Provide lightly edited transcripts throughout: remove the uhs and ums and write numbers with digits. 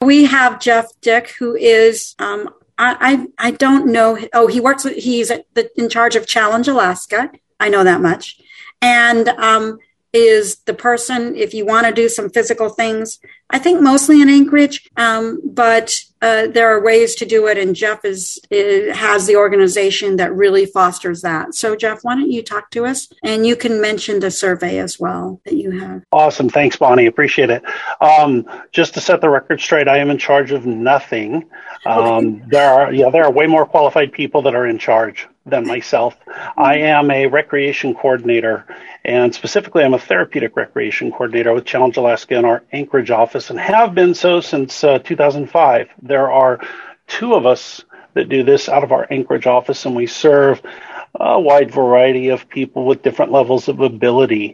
we have Jeff Dick, who is, I don't know. Oh, he's in charge of Challenge Alaska. I know that much. And is the person, if you want to do some physical things, I think mostly in Anchorage, but there are ways to do it. And Jeff has the organization that really fosters that. So Jeff, why don't you talk to us? And you can mention the survey as well that you have. Awesome. Thanks, Bonnie. Appreciate it. Just to set the record straight, I am in charge of nothing. Okay. There are way more qualified people that are in charge than myself. I am a recreation coordinator, and specifically I'm a therapeutic recreation coordinator with Challenge Alaska in our Anchorage office, and have been so since 2005. There are two of us that do this out of our Anchorage office, and we serve a wide variety of people with different levels of ability.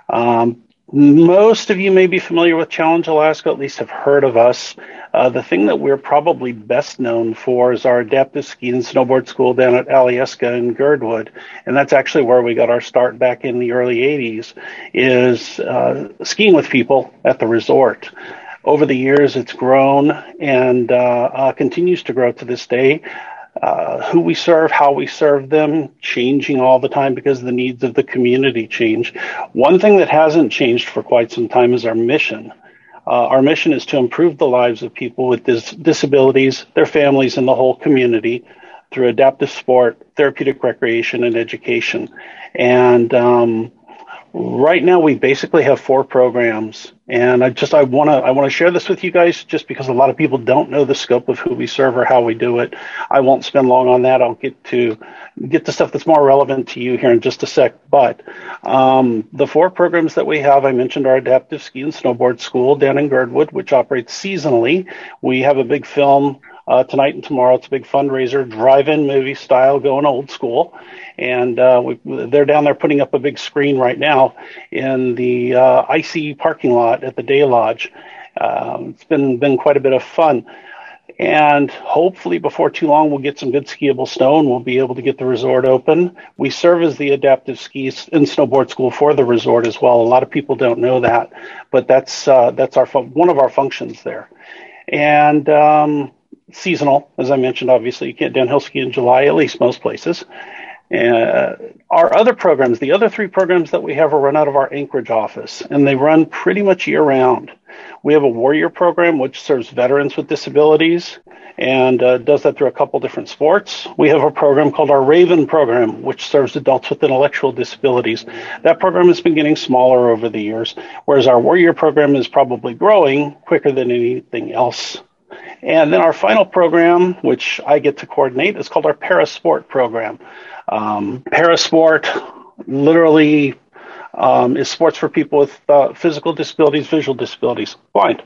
Most of you may be familiar with Challenge Alaska, at least have heard of us. The thing that we're probably best known for is our adaptive ski and snowboard school down at Alyeska in Girdwood. And that's actually where we got our start back in the early 80s, is skiing with people at the resort. Over the years, it's grown and continues to grow to this day. Who we serve, how we serve them, changing all the time because the needs of the community change. One thing that hasn't changed for quite some time is our mission. Our mission is to improve the lives of people with disabilities, their families, and the whole community through adaptive sport, therapeutic recreation, and education. And right now, we basically have 4 programs, and I want to share this with you guys just because a lot of people don't know the scope of who we serve or how we do it. I won't spend long on that. I'll get to stuff that's more relevant to you here in just a sec. But the 4 programs that we have, I mentioned our adaptive ski and snowboard school down in Girdwood, which operates seasonally. We have a big film tonight and tomorrow. It's a big fundraiser, drive-in movie style, going old school. And they're down there putting up a big screen right now in the icy parking lot at the Day Lodge. It's been quite a bit of fun. And hopefully before too long, we'll get some good skiable snow and we'll be able to get the resort open. We serve as the adaptive ski and snowboard school for the resort as well. A lot of people don't know that, but that's one of our functions there. And seasonal, as I mentioned, obviously you can't downhill ski in July, at least most places. Our other programs, the other 3 programs that we have, are run out of our Anchorage office, and they run pretty much year-round. We have a Warrior program, which serves veterans with disabilities, and does that through a couple different sports. We have a program called our Raven program, which serves adults with intellectual disabilities. That program has been getting smaller over the years, whereas our Warrior program is probably growing quicker than anything else. And then our final program, which I get to coordinate, is called our Parasport program. Parasport literally is sports for people with physical disabilities, visual disabilities, blind,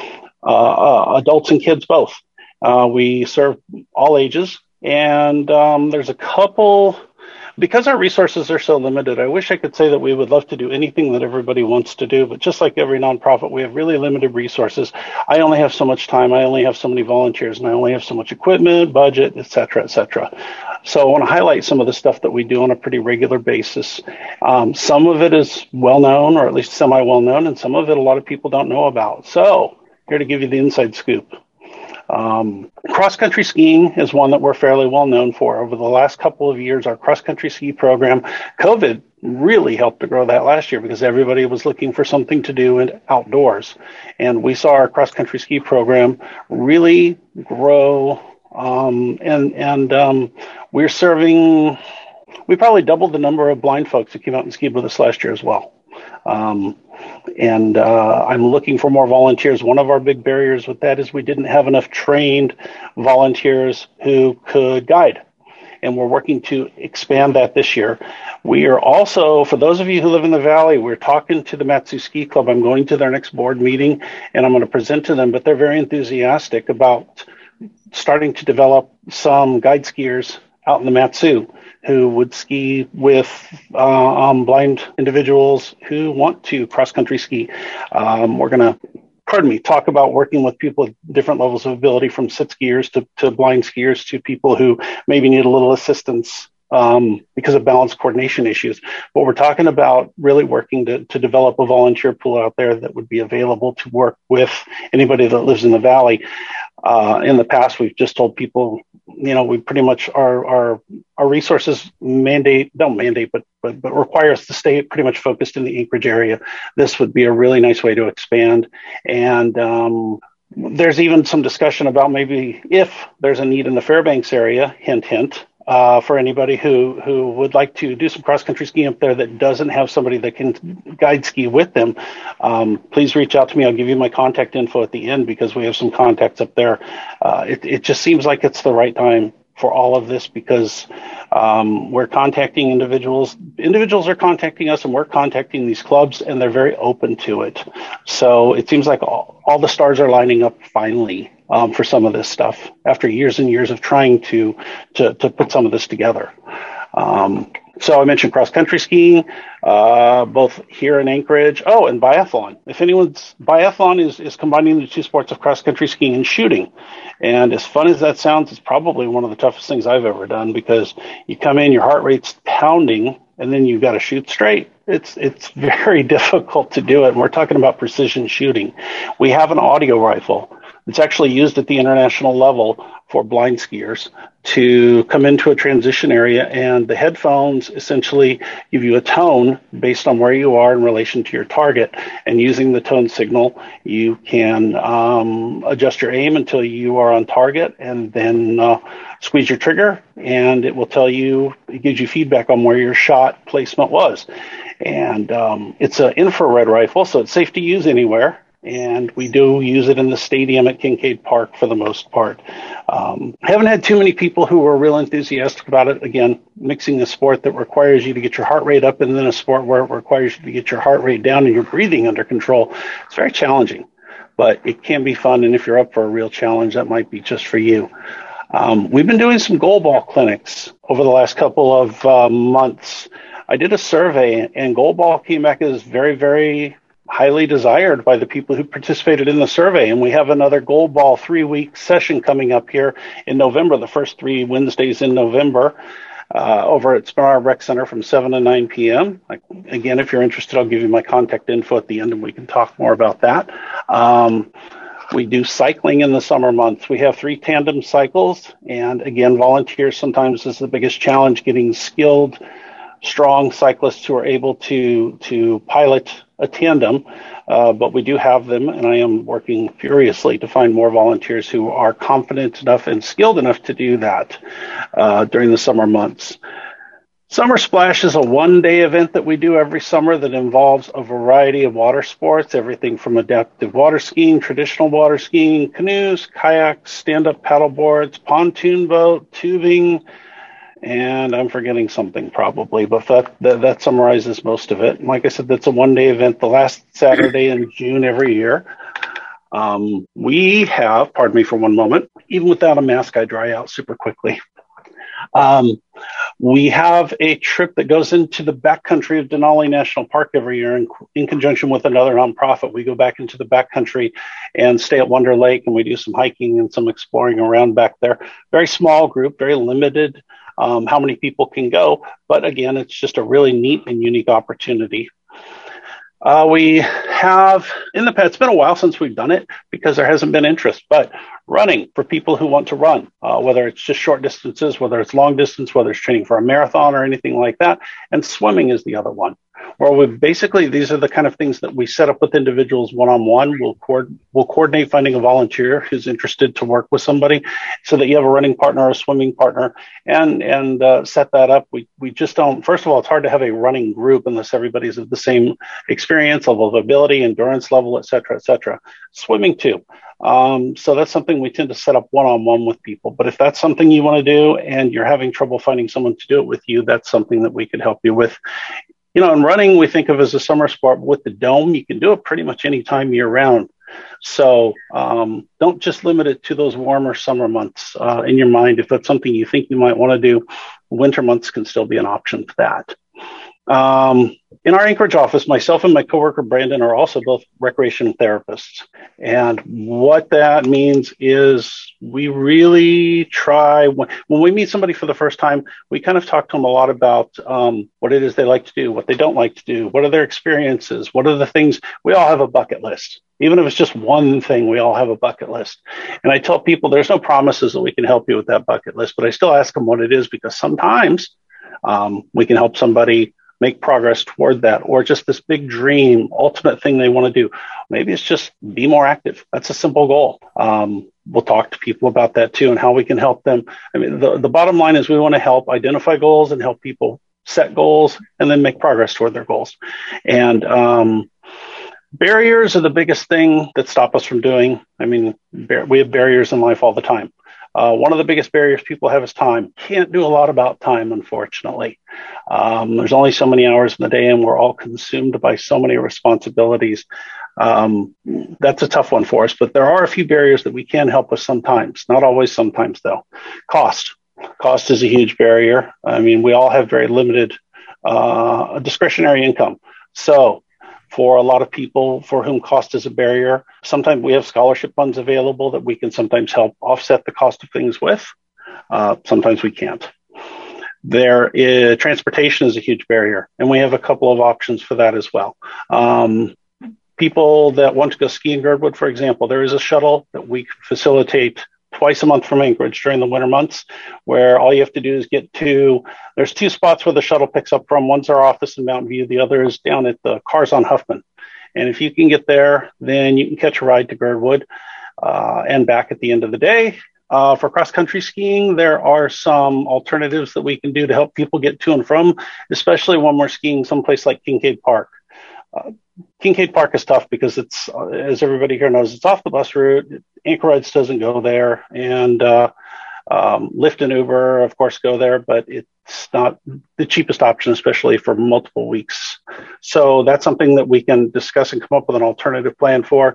adults and kids both. We serve all ages, and there's a couple. Because our resources are so limited, I wish I could say that we would love to do anything that everybody wants to do, but just like every nonprofit, we have really limited resources. I only have so much time, I only have so many volunteers, and I only have so much equipment, budget, et cetera, et cetera. So I want to highlight some of the stuff that we do on a pretty regular basis. Some of it is well-known, or at least semi-well-known, and some of it a lot of people don't know about. So here to give you the inside scoop. Cross-country skiing is one that we're fairly well known for. Over the last couple of years, our cross-country ski program, COVID really helped to grow that last year because everybody was looking for something to do outdoors. And we saw our cross-country ski program really grow. We're serving, we probably doubled the number of blind folks who came out and skied with us last year as well. I'm looking for more volunteers. One of our big barriers with that is we didn't have enough trained volunteers who could guide. And we're working to expand that this year. We are also, for those of you who live in the Valley, we're talking to the Mat-Su Ski Club. I'm going to their next board meeting and I'm going to present to them, but they're very enthusiastic about starting to develop some guide skiers out in the Mat-Su who would ski with blind individuals who want to cross-country ski. We're going to, talk about working with people with different levels of ability, from sit skiers to blind skiers to people who maybe need a little assistance because of balance coordination issues. But we're talking about really working to develop a volunteer pool out there that would be available to work with anybody that lives in the Valley. In the past, we've just told people, we pretty much our resources don't mandate, but require us to stay pretty much focused in the Anchorage area. This would be a really nice way to expand. And there's even some discussion about maybe if there's a need in the Fairbanks area, hint, hint, for anybody who would like to do some cross-country skiing up there that doesn't have somebody that can guide ski with them, please reach out to me. I'll give you my contact info at the end because we have some contacts up there. It just seems like it's the right time for all of this because we're contacting individuals. Individuals are contacting us and we're contacting these clubs and they're very open to it. So it seems like all the stars are lining up finally for some of this stuff after years and years of trying to put some of this together. So I mentioned cross-country skiing, both here in Anchorage. Oh, and biathlon. Biathlon is combining the two sports of cross-country skiing and shooting. And as fun as that sounds, it's probably one of the toughest things I've ever done because you come in, your heart rate's pounding, and then you've got to shoot straight. It's very difficult to do it. And we're talking about precision shooting. We have an audio rifle. It's actually used at the international level for blind skiers to come into a transition area, and the headphones essentially give you a tone based on where you are in relation to your target. And using the tone signal, you can adjust your aim until you are on target, and then squeeze your trigger, and it gives you feedback on where your shot placement was. And it's an infrared rifle, so it's safe to use anywhere. And we do use it in the stadium at Kincaid Park for the most part. Haven't had too many people who are real enthusiastic about it. Again, mixing a sport that requires you to get your heart rate up and then a sport where it requires you to get your heart rate down and your breathing under control. It's very challenging, but it can be fun. And if you're up for a real challenge, that might be just for you. We've been doing some goalball clinics over the last couple of months. I did a survey and goalball came back as very, very highly desired by the people who participated in the survey. And we have another goalball 3-week session coming up here in November, the first 3 Wednesdays in November, over at Spenard Rec Center from 7 to 9 p.m. Again, if you're interested, I'll give you my contact info at the end and we can talk more about that. We do cycling in the summer months. We have 3 tandem cycles. And again, volunteers sometimes is the biggest challenge, getting skilled, strong cyclists who are able to pilot a tandem, but we do have them, and I am working furiously to find more volunteers who are confident enough and skilled enough to do that during the summer months. Summer Splash is a one-day event that we do every summer that involves a variety of water sports, everything from adaptive water skiing, traditional water skiing, canoes, kayaks, stand-up paddle boards, pontoon boat, tubing, and I'm forgetting something probably, but that summarizes most of it. Like I said, that's a one-day event, the last Saturday in June every year. We have, pardon me for one moment, even without a mask, I dry out super quickly. We have a trip that goes into the backcountry of Denali National Park every year in conjunction with another nonprofit. We go back into the backcountry and stay at Wonder Lake, and we do some hiking and some exploring around back there. Very small group, very limited how many people can go. But again, it's just a really neat and unique opportunity. We have in the past, it's been a while since we've done it because there hasn't been interest, but running for people who want to run, whether it's just short distances, whether it's long distance, whether it's training for a marathon or anything like that. And swimming is the other one, where these are the kind of things that we set up with individuals one-on-one. We'll coordinate finding a volunteer who's interested to work with somebody so that you have a running partner or a swimming partner and set that up. We just don't, first of all, it's hard to have a running group unless everybody's of the same experience, level of ability, endurance level, et cetera, et cetera. Swimming too. So that's something we tend to set up one-on-one with people. But if that's something you want to do and you're having trouble finding someone to do it with you, that's something that we could help you with. In running, we think of as a summer sport. With the dome, you can do it pretty much any time year round. So don't just limit it to those warmer summer months in your mind. If that's something you think you might want to do, winter months can still be an option for that. In our Anchorage office, myself and my coworker Brandon are also both recreation therapists. And what that means is we really try, when we meet somebody for the first time, we kind of talk to them a lot about what it is they like to do, what they don't like to do, what are their experiences, what are the things. We all have a bucket list. Even if it's just one thing, we all have a bucket list. And I tell people there's no promises that we can help you with that bucket list, but I still ask them what it is, because sometimes we can help somebody make progress toward that, or just this big dream, ultimate thing they want to do. Maybe it's just be more active. That's a simple goal. We'll talk to people about that too, and how we can help them. I mean, the bottom line is we want to help identify goals and help people set goals and then make progress toward their goals. And barriers are the biggest thing that stop us from doing. I mean, we have barriers in life all the time. One of the biggest barriers people have is time. Can't do a lot about time, unfortunately. There's only so many hours in the day, and we're all consumed by so many responsibilities. That's a tough one for us, but there are a few barriers that we can help with sometimes. Not always, sometimes though. Cost. Cost is a huge barrier. I mean, we all have very limited discretionary income. So for a lot of people for whom cost is a barrier, sometimes we have scholarship funds available that we can sometimes help offset the cost of things with. Sometimes we can't. Transportation is a huge barrier, and we have a couple of options for that as well. People that want to go ski in Girdwood, for example, there is a shuttle that we facilitate twice a month from Anchorage during the winter months, where all you have to do is there's two spots where the shuttle picks up from. One's our office in Mountain View. The other is down at the Cars on Huffman. And if you can get there, then you can catch a ride to Girdwood and back at the end of the day. For cross-country skiing, there are some alternatives that we can do to help people get to and from, especially when we're skiing someplace like Kincaid Park. Kincaid Park is tough because it's, as everybody here knows, it's off the bus route. Anchor Rides doesn't go there, and Lyft and Uber, of course, go there, but it's not the cheapest option, especially for multiple weeks. So that's something that we can discuss and come up with an alternative plan for.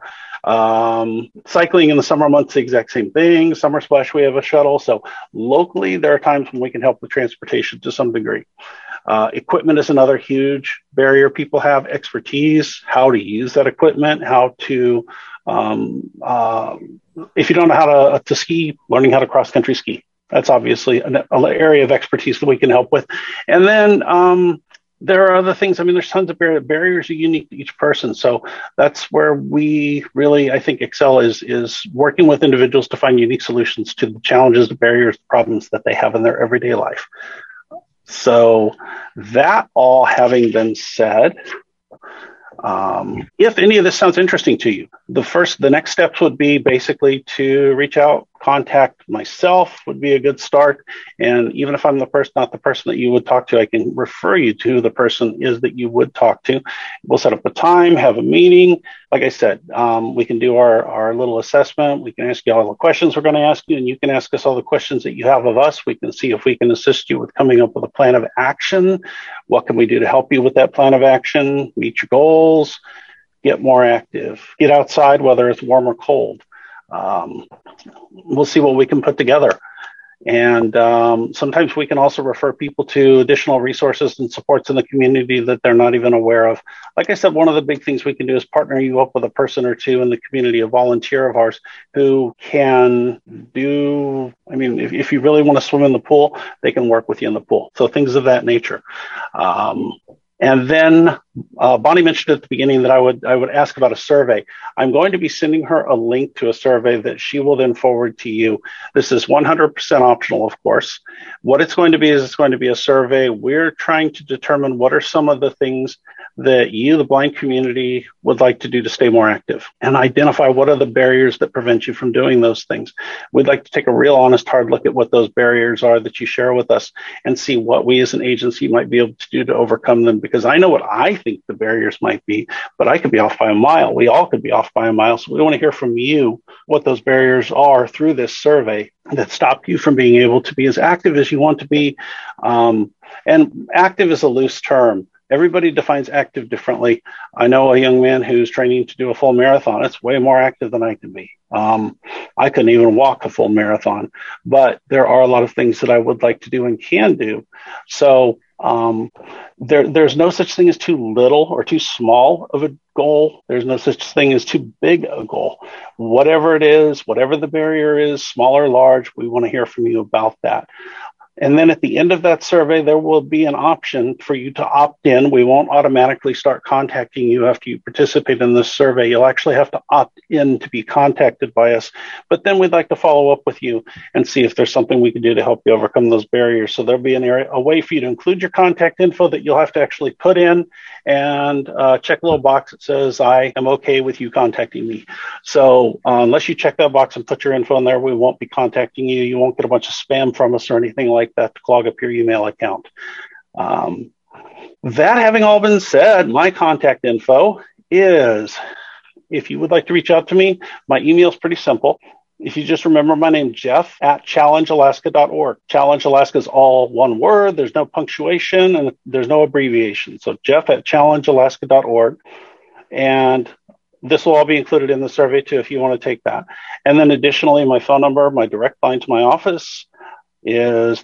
Cycling in the summer months, the exact same thing. Summer Splash, we have a shuttle. So locally, there are times when we can help with transportation to some degree. Equipment is another huge barrier people have. Expertise, how to use that equipment, how to, if you don't know how to ski, learning how to cross-country ski. That's obviously an area of expertise that we can help with. And then there are other things. I mean, there's tons of barriers are unique to each person. So that's where we really, I think, excel is working with individuals to find unique solutions to the challenges, the barriers, the problems that they have in their everyday life. So that all having been said, if any of this sounds interesting to you, the next steps would be basically to reach out, contact myself would be a good start. And even if I'm not the person that you would talk to, I can refer you to the person is that you would talk to. We'll set up a time, have a meeting. Like I said, we can do our little assessment. We can ask you all the questions we're going to ask you, and you can ask us all the questions that you have of us. We can see if we can assist you with coming up with a plan of action. What can we do to help you with that plan of action? Meet your goals, get more active, get outside, whether it's warm or cold. We'll see what we can put together. And sometimes we can also refer people to additional resources and supports in the community that they're not even aware of. Like I said, one of the big things we can do is partner you up with a person or two in the community, a volunteer of ours who can do, I mean, if you really want to swim in the pool, they can work with you in the pool. So things of that nature. And then Bonnie mentioned at the beginning that I would ask about a survey. I'm going to be sending her a link to a survey that she will then forward to you. This is 100% optional, of course. What it's going to be is it's going to be a survey. We're trying to determine what are some of the things that you, the blind community, would like to do to stay more active and identify what are the barriers that prevent you from doing those things. We'd like to take a real honest, hard look at what those barriers are that you share with us and see what we as an agency might be able to do to overcome them, because I know what I think the barriers might be, but I could be off by a mile. We all could be off by a mile. So we want to hear from you what those barriers are through this survey that stop you from being able to be as active as you want to be. And active is a loose term. Everybody defines active differently. I know a young man who's training to do a full marathon. It's way more active than I can be. I couldn't even walk a full marathon, but there are a lot of things that I would like to do and can do. So There's no such thing as too little or too small of a goal. There's no such thing as too big a goal. Whatever it is, whatever the barrier is, small or large, we want to hear from you about that. And then at the end of that survey, there will be an option for you to opt in. We won't automatically start contacting you after you participate in this survey. You'll actually have to opt in to be contacted by us. But then we'd like to follow up with you and see if there's something we can do to help you overcome those barriers. So there'll be a way for you to include your contact info that you'll have to actually put in and check a little box that says, I am okay with you contacting me. So unless you check that box and put your info in there, we won't be contacting you. You won't get a bunch of spam from us or anything like that to clog up your email account. That having all been said, my contact info is, if you would like to reach out to me, my email is pretty simple. If you just remember my name, Jeff at challengealaska.org. Challenge Alaska is all one word. There's no punctuation and there's no abbreviation. So Jeff at challengealaska.org. And this will all be included in the survey too, if you want to take that. And then additionally, my phone number, my direct line to my office is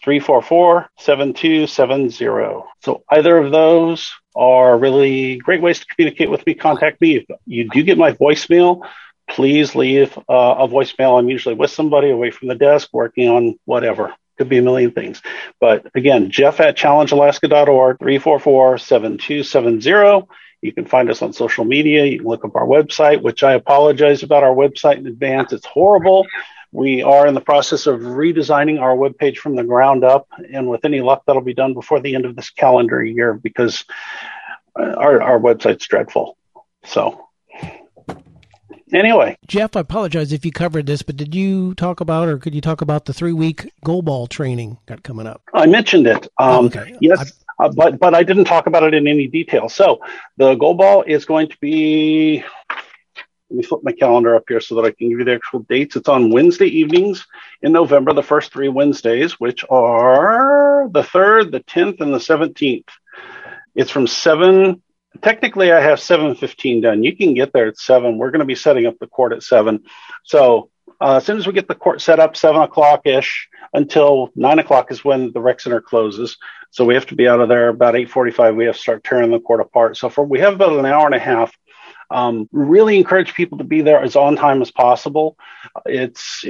344-7270. So either of those are really great ways to communicate with me. Contact me. If you do get my voicemail, please leave a voicemail. I'm usually with somebody away from the desk working on whatever. Could be a million things. But again, Jeff at challengealaska.org, 344-7270. You can find us on social media. You can look up our website, which I apologize about our website in advance. It's horrible. We are in the process of redesigning our webpage from the ground up, and with any luck, that'll be done before the end of this calendar year because our website's dreadful. So anyway. Jeff, I apologize if you covered this, but did you talk about, or could you talk about the 3-week goalball training got coming up? I mentioned it. Okay. Yes. But I didn't talk about it in any detail. So the goalball is going to be, let me flip my calendar up here so that I can give you the actual dates. It's on Wednesday evenings in November, the first 3 Wednesdays, which are the 3rd, the 10th, and the 17th. It's from 7. Technically, I have 7:15 done. You can get there at 7. We're going to be setting up the court at 7. So as soon as we get the court set up, 7 o'clock-ish until 9 o'clock is when the rec center closes. So we have to be out of there about 8:45. We have to start tearing the court apart. So we have about an hour and a half. Really encourage people to be there as on time as possible. It's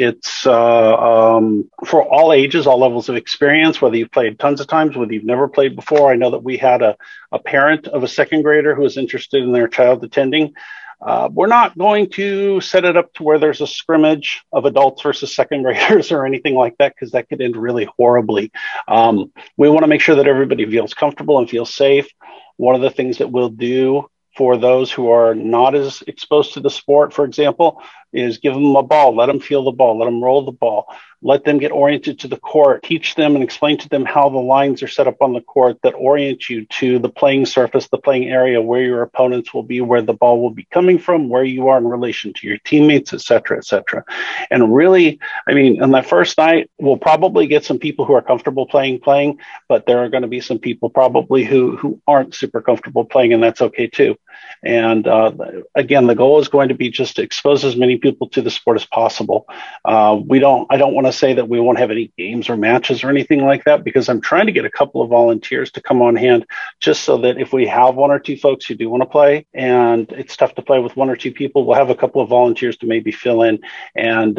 for all ages, all levels of experience, whether you've played tons of times, whether you've never played before. I know that we had a parent of a second grader who was interested in their child attending. We're not going to set it up to where there's a scrimmage of adults versus second graders or anything like that, because that could end really horribly. We want to make sure that everybody feels comfortable and feels safe. One of the things that we'll do for those who are not as exposed to the sport, for example, is give them a ball, let them feel the ball, let them roll the ball, let them get oriented to the court, teach them and explain to them how the lines are set up on the court that orient you to the playing surface, the playing area, where your opponents will be, where the ball will be coming from, where you are in relation to your teammates, et cetera, et cetera. And really, I mean, on that first night, we'll probably get some people who are comfortable playing, but there are going to be some people probably who aren't super comfortable playing, and that's okay too. And again, the goal is going to be just to expose as many people to the sport as possible. I don't want to say that we won't have any games or matches or anything like that, because I'm trying to get a couple of volunteers to come on hand, just so that if we have 1 or 2 folks who do want to play and it's tough to play with 1 or 2 people, we'll have a couple of volunteers to maybe fill in, and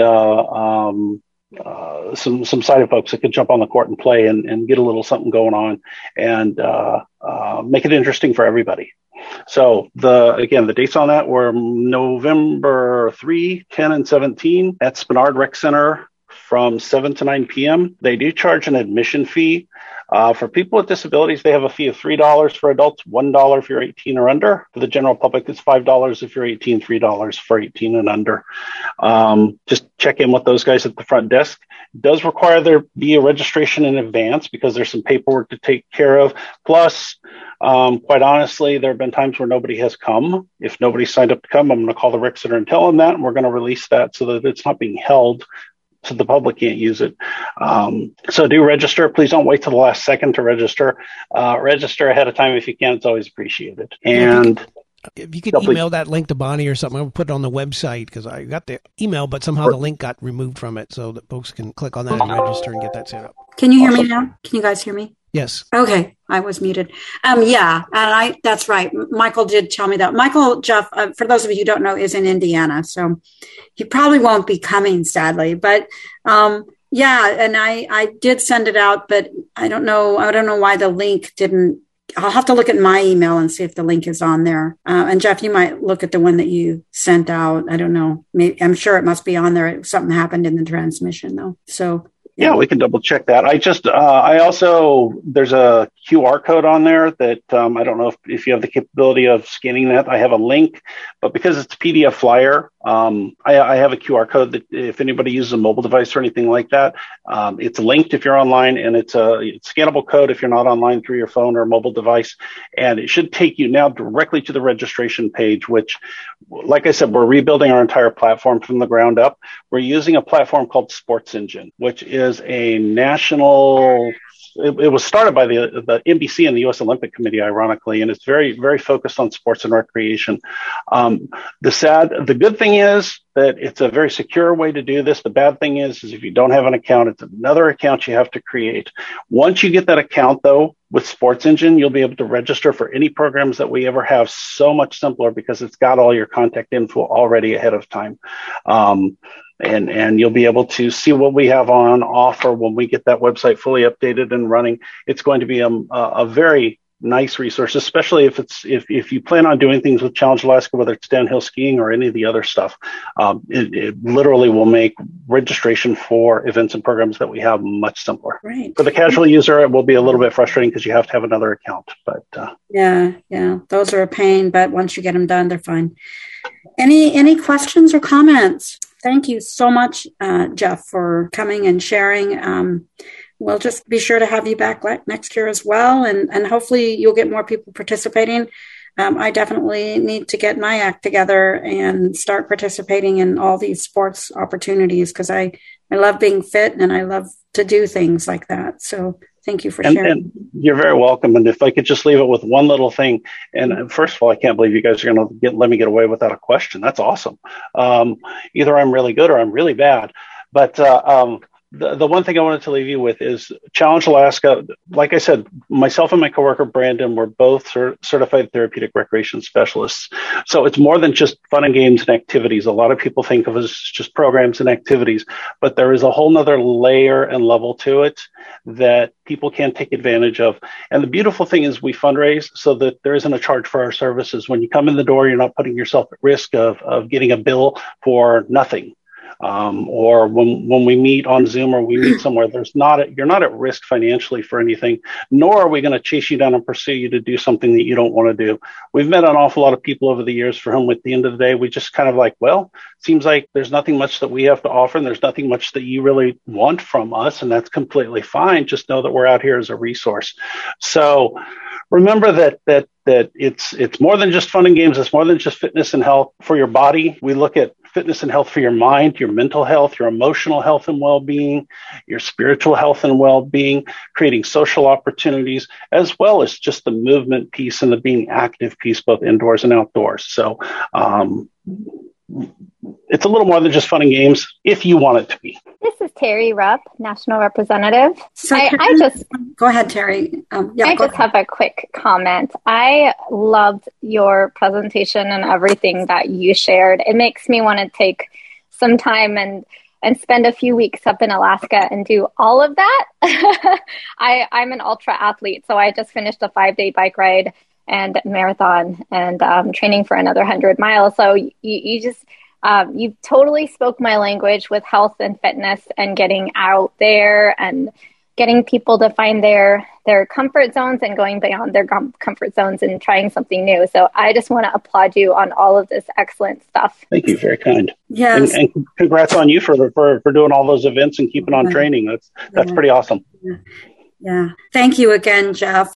some sighted folks that can jump on the court and play and get a little something going on and make it interesting for everybody. So the dates on that were November 3, 10, and 17 at Spenard Rec Center from 7 to 9 p.m. They do charge an admission fee. For people with disabilities, they have a fee of $3 for adults, $1 if you're 18 or under. For the general public, it's $5 if you're 18, $3 for 18 and under. Just check in with those guys at the front desk. It does require there be a registration in advance because there's some paperwork to take care of. Plus, quite honestly, there have been times where nobody has come. If nobody signed up to come, I'm going to call the rec center and tell them that, and we're going to release that so that it's not being held so the public can't use it. So do register. Please don't wait till the last second to register. Register ahead of time if you can. It's always appreciated. And if you could email that link to Bonnie or something, I'll put it on the website because I got the email, but somehow the link got removed from it so that folks can click on that and register and get that set up. Can you hear me now? Can you guys hear me? Yes. Okay, I was muted. Yeah, and that's right. Michael did tell me that. Michael, Jeff, for those of you who don't know, is in Indiana, so he probably won't be coming, sadly. But yeah, and I did send it out, but I don't know why the link didn't. I'll have to look at my email and see if the link is on there. And Jeff, you might look at the one that you sent out. I don't know. Maybe, I'm sure it must be on there. Something happened in the transmission, though. So. Yeah, we can double check that. I also, there's a QR code on there that I don't know if you have the capability of scanning that. I have a link, but because it's a PDF flyer, I have a QR code that if anybody uses a mobile device or anything like that, it's linked if you're online, and it's a scannable code if you're not online through your phone or mobile device. And it should take you now directly to the registration page, which, like I said, we're rebuilding our entire platform from the ground up. We're using a platform called Sports Engine, which is a national. It was started by the NBC and the U.S. Olympic Committee, ironically, and it's very, very focused on sports and recreation. The good thing is that it's a very secure way to do this. The bad thing is if you don't have an account, it's another account you have to create. Once you get that account, though, with Sports Engine, you'll be able to register for any programs that we ever have so much simpler because it's got all your contact info already ahead of time. And you'll be able to see what we have on offer when we get that website fully updated and running. It's going to be a very nice resource, especially if you plan on doing things with Challenge Alaska, whether it's downhill skiing or any of the other stuff. It literally will make registration for events and programs that we have much simpler. Right. For the casual user, it will be a little bit frustrating because you have to have another account. But yeah, those are a pain. But once you get them done, they're fine. Any questions or comments? Thank you so much, Jeff, for coming and sharing. We'll just be sure to have you back next year as well. And hopefully you'll get more people participating. I definitely need to get my act together and start participating in all these sports opportunities because I love being fit and I love to do things like that. So thank you for sharing. And you're very welcome. And if I could just leave it with one little thing. And first of all, I can't believe you guys are going to let me get away without a question. That's awesome. Either I'm really good or I'm really bad. But the one thing I wanted to leave you with is Challenge Alaska. Like I said, myself and my coworker, Brandon, we're both certified therapeutic recreation specialists. So it's more than just fun and games and activities. A lot of people think of it as just programs and activities, but there is a whole nother layer and level to it that people can take advantage of. And the beautiful thing is we fundraise so that there isn't a charge for our services. When you come in the door, you're not putting yourself at risk of getting a bill for nothing. Or when we meet on Zoom or we meet somewhere, you're not at risk financially for anything, nor are we going to chase you down and pursue you to do something that you don't want to do. We've met an awful lot of people over the years for whom at the end of the day, we just kind of like, well, seems like there's nothing much that we have to offer and there's nothing much that you really want from us. And that's completely fine. Just know that we're out here as a resource. So remember that it's more than just fun and games. It's more than just fitness and health for your body. We look at fitness and health for your mind, your mental health, your emotional health and well-being, your spiritual health and well-being, creating social opportunities, as well as just the movement piece and the being active piece, both indoors and outdoors. So it's a little more than just fun and games if you want it to be. This is Terry Rupp, National Representative. So go ahead, Terry. I just have a quick comment. I loved your presentation and everything that you shared. It makes me want to take some time and spend a few weeks up in Alaska and do all of that. I'm an ultra athlete, so I just finished a 5-day bike ride and marathon and training for another 100 miles. So you totally spoke my language with health and fitness and getting out there and getting people to find their comfort zones and going beyond their comfort zones and trying something new. So I just want to applaud you on all of this excellent stuff. Thank you. Very kind. Yes. And congrats on you for doing all those events and keeping on training. That's pretty awesome. Yeah. Thank you again, Jeff.